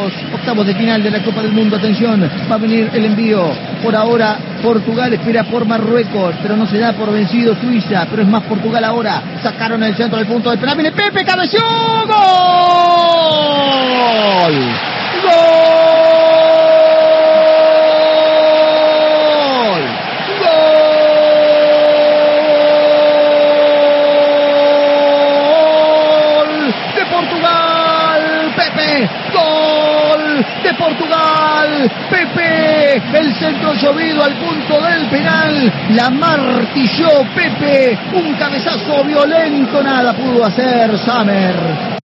los octavos de final de la Copa del Mundo. Atención, va a venir el envío. Por ahora Portugal espera por Marruecos, pero no se da por vencido Suiza, pero es más Portugal ahora. Sacaron el centro del punto del penal. Viene Pepe, cabeció. ¡Gol! ¡Gol de Portugal! Pepe, el centro llovido al punto del penal, la martilló Pepe, un cabezazo violento, nada pudo hacer Samer.